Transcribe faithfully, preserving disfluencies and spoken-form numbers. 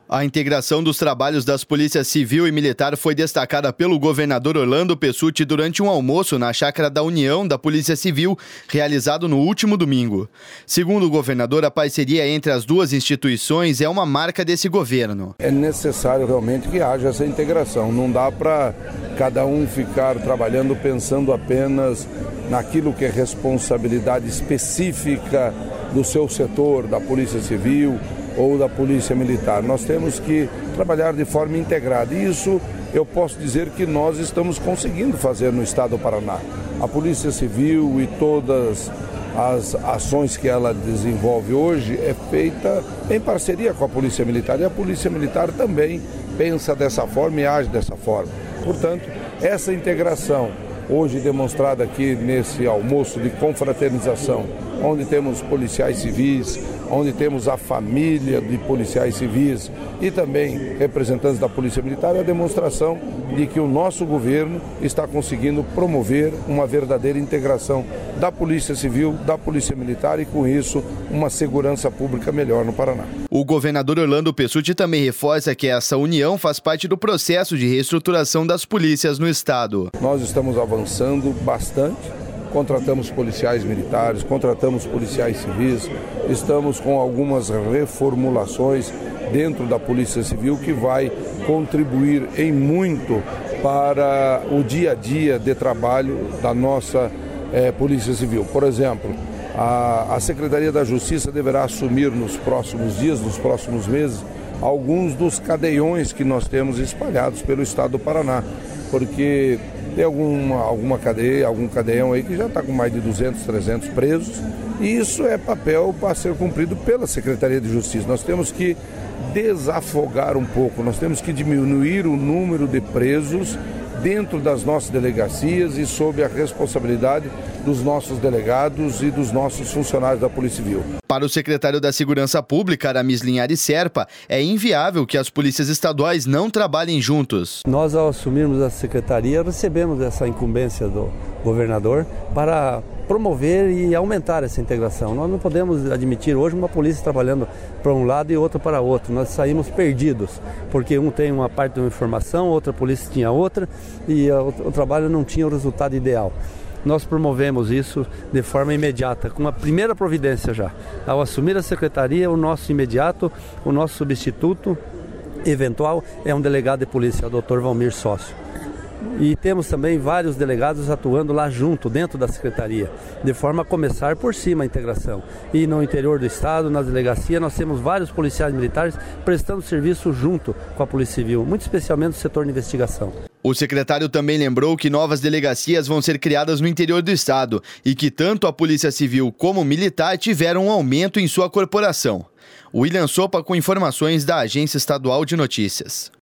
A integração dos trabalhos das polícias civil e militar foi destacada pelo governador Orlando Pessutti durante um almoço na Chácara da União da Polícia Civil, realizado no último domingo. Segundo o governador, a parceria entre as duas instituições é uma marca desse governo. É necessário realmente que haja essa integração. Não dá para cada um ficar trabalhando pensando apenas naquilo que é responsabilidade específica do seu setor, da Polícia Civil ou da Polícia Militar. Nós temos que trabalhar de forma integrada. E isso eu posso dizer que nós estamos conseguindo fazer no estado do Paraná. A Polícia Civil e todas as ações que ela desenvolve hoje é feita em parceria com a Polícia Militar. E a Polícia Militar também pensa dessa forma e age dessa forma. Portanto, essa integração hoje demonstrada aqui nesse almoço de confraternização, onde temos policiais civis, onde temos a família de policiais civis e também representantes da Polícia Militar, é a demonstração de que o nosso governo está conseguindo promover uma verdadeira integração da Polícia Civil, da Polícia Militar e, com isso, uma segurança pública melhor no Paraná. O governador Orlando Pessutti também reforça que essa união faz parte do processo de reestruturação das polícias no estado. Nós estamos avançando bastante. Contratamos policiais militares, contratamos policiais civis, estamos com algumas reformulações dentro da Polícia Civil que vai contribuir em muito para o dia a dia de trabalho da nossa eh, Polícia Civil. Por exemplo, a, a Secretaria da Justiça deverá assumir nos próximos dias, nos próximos meses, alguns dos cadeiões que nós temos espalhados pelo estado do Paraná, porque tem alguma, alguma cadeia, algum cadeião aí que já está com mais de duzentos, trezentos presos, e isso é papel para ser cumprido pela Secretaria de Justiça. Nós temos que desafogar um pouco, nós temos que diminuir o número de presos dentro das nossas delegacias e sob a responsabilidade dos nossos delegados e dos nossos funcionários da Polícia Civil. Para o secretário da Segurança Pública, Aramis Linhares Serpa, é inviável que as polícias estaduais não trabalhem juntos. Nós, ao assumirmos a secretaria, recebemos essa incumbência do governador para promover e aumentar essa integração. Nós não podemos admitir hoje uma polícia trabalhando para um lado e outra para outro. Nós saímos perdidos, porque um tem uma parte de uma informação, outra polícia tinha outra, e o trabalho não tinha o resultado ideal. Nós promovemos isso de forma imediata, com a primeira providência já. Ao assumir a secretaria, o nosso imediato, o nosso substituto eventual é um delegado de polícia, o doutor Valmir Sócio. E temos também vários delegados atuando lá junto, dentro da secretaria, de forma a começar por cima a integração. E no interior do estado, na delegacia, nós temos vários policiais militares prestando serviço junto com a Polícia Civil, muito especialmente no setor de investigação. O secretário também lembrou que novas delegacias vão ser criadas no interior do estado e que tanto a Polícia Civil como militar tiveram um aumento em sua corporação. William Sopa com informações da Agência Estadual de Notícias.